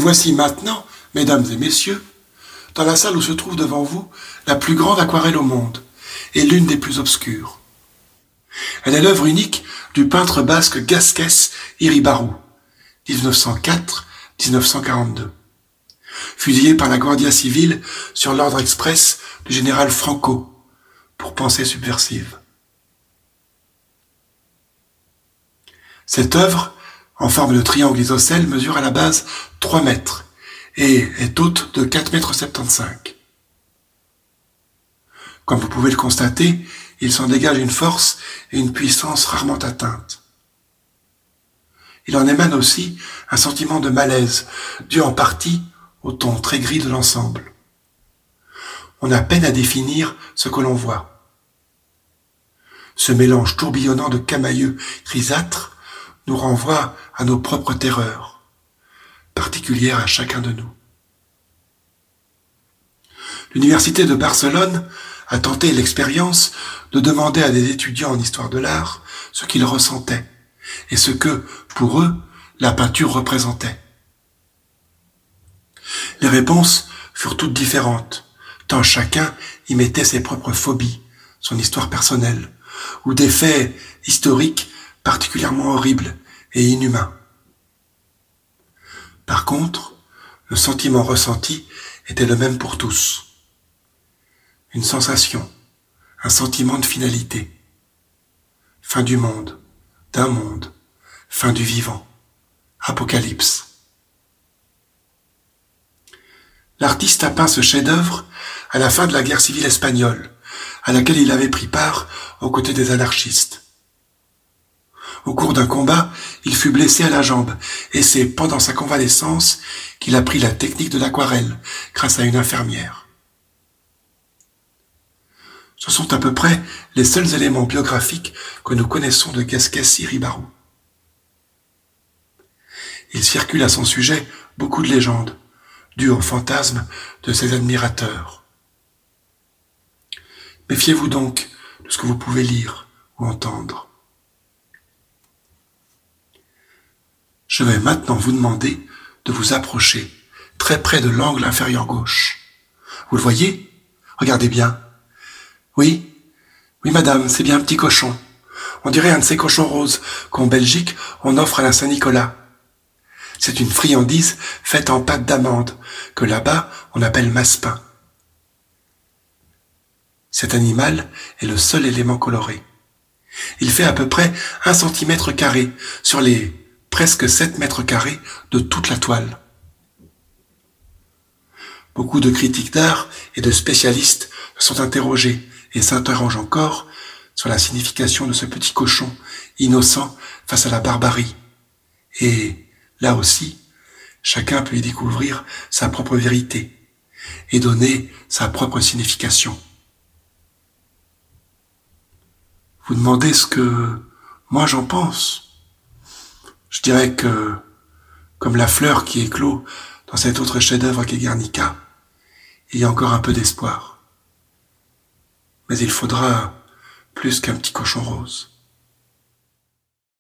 voici maintenant, mesdames et messieurs, dans la salle où se trouve devant vous la plus grande aquarelle au monde et l'une des plus obscures. Elle est l'œuvre unique du peintre basque Gasquès Iribarru, 1904-1942, fusillé par la Guardia Civile sur l'ordre express du général Franco pour pensée subversive. Cette œuvre, en forme de triangle isocèle, mesure à la base 3 mètres et est haute de 4,75 m. Comme vous pouvez le constater, il s'en dégage une force et une puissance rarement atteintes. Il en émane aussi un sentiment de malaise, dû en partie au ton très gris de l'ensemble. On a peine à définir ce que l'on voit. Ce mélange tourbillonnant de camailleux grisâtres nous renvoie à nos propres terreurs, particulières à chacun de nous. L'Université de Barcelone a tenté l'expérience de demander à des étudiants en histoire de l'art ce qu'ils ressentaient et ce que, pour eux, la peinture représentait. Les réponses furent toutes différentes, tant chacun y mettait ses propres phobies, son histoire personnelle, ou des faits historiques particulièrement horribles et inhumains. Par contre, le sentiment ressenti était le même pour tous. Une sensation, un sentiment de finalité. Fin du monde, d'un monde, fin du vivant, apocalypse. L'artiste a peint ce chef-d'œuvre à la fin de la guerre civile espagnole, à laquelle il avait pris part aux côtés des anarchistes. Au cours d'un combat, il fut blessé à la jambe, et c'est pendant sa convalescence qu'il apprit la technique de l'aquarelle, grâce à une infirmière. Ce sont à peu près les seuls éléments biographiques que nous connaissons de Gasquès Iribarru. Il circule à son sujet beaucoup de légendes, dues au fantasme de ses admirateurs. Méfiez-vous donc de ce que vous pouvez lire ou entendre. Je vais maintenant vous demander de vous approcher très près de l'angle inférieur gauche. Vous le voyez? Regardez bien. Oui, madame, c'est bien un petit cochon. On dirait un de ces cochons roses qu'en Belgique on offre à la Saint-Nicolas. C'est une friandise faite en pâte d'amande, que là-bas on appelle massepain. Cet animal est le seul élément coloré. Il fait à peu près 1 cm² sur les presque 7 m² de toute la toile. Beaucoup de critiques d'art et de spécialistes se sont interrogés et s'interrogent encore sur la signification de ce petit cochon innocent face à la barbarie. Et là aussi, chacun peut y découvrir sa propre vérité et donner sa propre signification. Vous demandez ce que moi j'en pense. Je dirais que, comme la fleur qui éclot dans cet autre chef-d'œuvre qu'est Guernica, il y a encore un peu d'espoir. Mais il faudra plus qu'un petit cochon rose.